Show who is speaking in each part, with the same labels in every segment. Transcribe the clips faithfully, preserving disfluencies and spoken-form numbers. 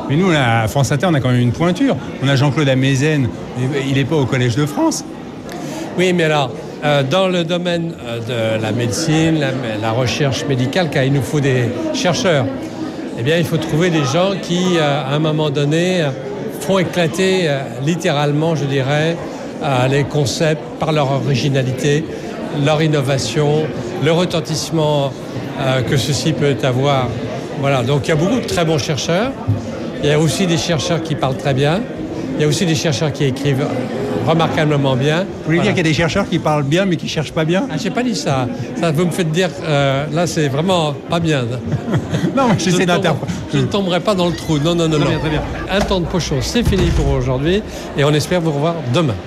Speaker 1: Mais nous, à France Inter, on a quand même une pointure. On a Jean-Claude Amezen, il n'est pas au Collège de France.
Speaker 2: Oui, mais alors, euh, dans le domaine euh, de la médecine, la, la recherche médicale, car il nous faut des chercheurs, eh bien, il faut trouver des gens qui, euh, à un moment donné, euh, font éclater euh, littéralement, je dirais, euh, les concepts par leur originalité, leur innovation, le retentissement euh, que ceci peut avoir. Voilà, donc il y a beaucoup de très bons chercheurs. Il y a aussi des chercheurs qui parlent très bien. Il y a aussi des chercheurs qui écrivent remarquablement bien.
Speaker 1: Vous voulez voilà. dire qu'il y a des chercheurs qui parlent bien mais qui ne cherchent pas bien?
Speaker 2: Ah, je n'ai pas dit ça. Ça vous me faites dire, euh, là c'est vraiment pas bien.
Speaker 1: Non, mais j'essaie d'interpréter.
Speaker 2: Je ne tomberai pas dans le trou. Non, non, non.
Speaker 1: Très
Speaker 2: non.
Speaker 1: bien, très bien.
Speaker 2: Un temps de pochon, c'est fini pour aujourd'hui et on espère vous revoir demain.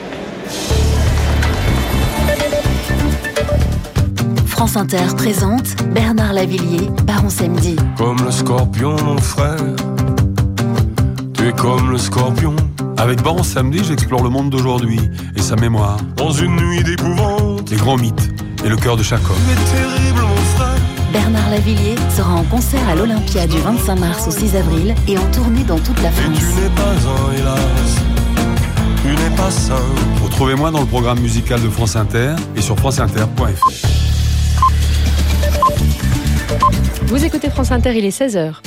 Speaker 3: France Inter présente Bernard Lavillier, Baron Samedi.
Speaker 4: Comme le scorpion, mon frère, tu es comme le scorpion.
Speaker 5: Avec Baron Samedi, j'explore le monde d'aujourd'hui et sa mémoire.
Speaker 4: Dans une nuit d'épouvante,
Speaker 5: les grands mythes et le cœur de chaque homme.
Speaker 4: Tu es terrible, mon frère.
Speaker 3: Bernard Lavillier sera en concert à l'Olympia du vingt-cinq mars au six avril et en tournée dans toute la France.
Speaker 4: Et tu n'es pas un hélas, tu n'es pas simple.
Speaker 5: Retrouvez-moi dans le programme musical de France Inter et sur franceinter point f r.
Speaker 6: Vous écoutez France Inter, il est seize heures.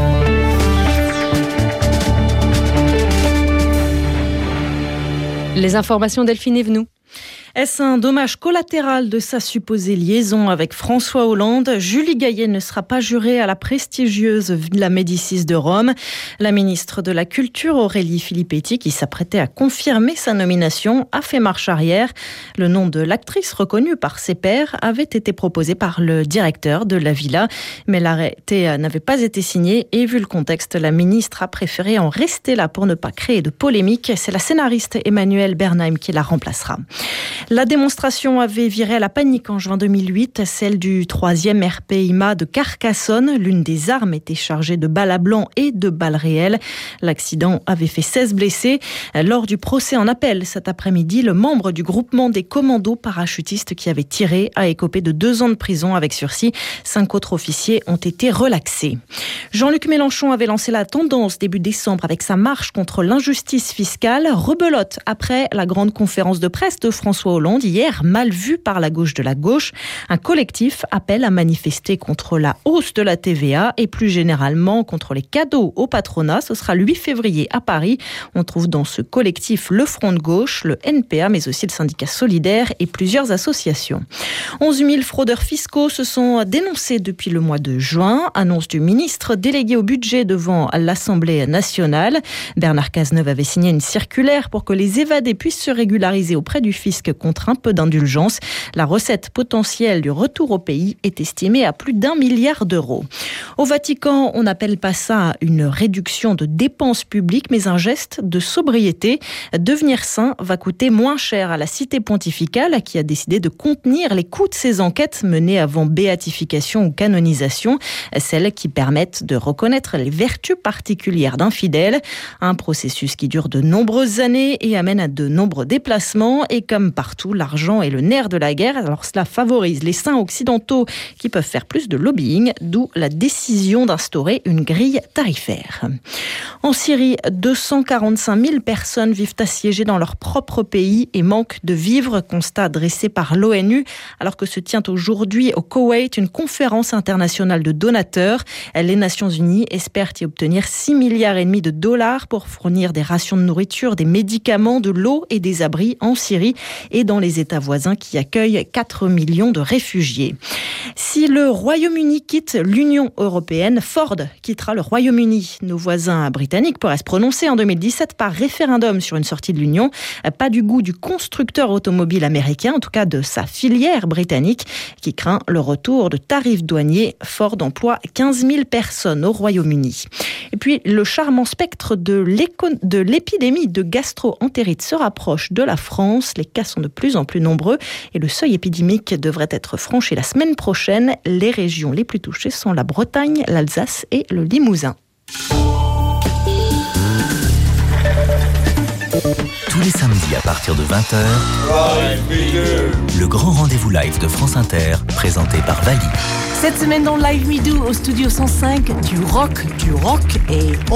Speaker 6: Les informations Delphine Evenou.
Speaker 7: Est-ce un dommage collatéral de sa supposée liaison avec François Hollande? Julie Gaillet ne sera pas jurée à la prestigieuse Villa Médicis de Rome. La ministre de la Culture, Aurélie Filippetti, qui s'apprêtait à confirmer sa nomination, a fait marche arrière. Le nom de l'actrice reconnue par ses pairs avait été proposé par le directeur de la villa, mais l'arrêté n'avait pas été signé et vu le contexte, la ministre a préféré en rester là pour ne pas créer de polémique. C'est la scénariste Emmanuelle Bernheim qui la remplacera. La démonstration avait viré à la panique en juin deux mille huit, celle du troisième R P I M A de Carcassonne. L'une des armes était chargée de balles à blanc et de balles réelles. L'accident avait fait seize blessés. Lors du procès en appel cet après-midi, le membre du groupement des commandos parachutistes qui avait tiré a écopé de deux ans de prison avec sursis. Cinq autres officiers ont été relaxés. Jean-Luc Mélenchon avait lancé la tendance début décembre avec sa marche contre l'injustice fiscale. Rebelote après la grande conférence de presse de François Hollande hier, mal vu par la gauche de la gauche. Un collectif appelle à manifester contre la hausse de la T V A et plus généralement contre les cadeaux au patronat. Ce sera le huit février à Paris. On trouve dans ce collectif le Front de gauche, le N P A, mais aussi le syndicat Solidaire et plusieurs associations. onze mille fraudeurs fiscaux se sont dénoncés depuis le mois de juin. Annonce du ministre délégué au budget devant l'Assemblée nationale. Bernard Cazeneuve avait signé une circulaire pour que les évadés puissent se régulariser auprès du fisc contre un peu d'indulgence. La recette potentielle du retour au pays est estimée à plus d'un milliard d'euros. Au Vatican, on n'appelle pas ça une réduction de dépenses publiques, mais un geste de sobriété. Devenir saint va coûter moins cher à la cité pontificale, qui a décidé de contenir les coûts de ses enquêtes menées avant béatification ou canonisation, celles qui permettent de reconnaître les vertus particulières d'un fidèle. Un processus qui dure de nombreuses années et amène à de nombreux déplacements. Et comme partout, l'argent est le nerf de la guerre. Alors cela favorise les saints occidentaux qui peuvent faire plus de lobbying, d'où la décision d'instaurer une grille tarifaire. En Syrie, deux cent quarante-cinq mille personnes vivent assiégées dans leur propre pays et manquent de vivres, constat dressé par l'ONU, alors que se tient aujourd'hui au Koweït une conférence internationale de donateurs. Les Nations Unies espèrent y obtenir six milliards et demi de dollars pour fournir des rations de nourriture, des médicaments, de l'eau et des abris en Syrie et dans les États voisins qui accueillent quatre millions de réfugiés. Si le Royaume-Uni quitte l'Union européenne, Ford quittera le Royaume-Uni. Nos voisins britanniques pourraient se prononcer en deux mille dix-sept par référendum sur une sortie de l'Union. Pas du goût du constructeur automobile américain, en tout cas de sa filière britannique, qui craint le retour de tarifs douaniers. Ford emploie quinze mille personnes au Royaume-Uni. Et puis, le charmant spectre de, de l'épidémie de gastro-entérite se rapproche de la France. Les cas sont de plus en plus nombreux et le seuil épidémique devrait être franchi la semaine prochaine. Les régions les plus touchées sont la Bretagne, l'Alsace et le Limousin.
Speaker 8: Tous les samedis à partir de vingt heures, le grand rendez-vous live de France Inter, présenté par Vali.
Speaker 9: Cette semaine dans Live Me Do au studio cent cinq, du rock, du rock et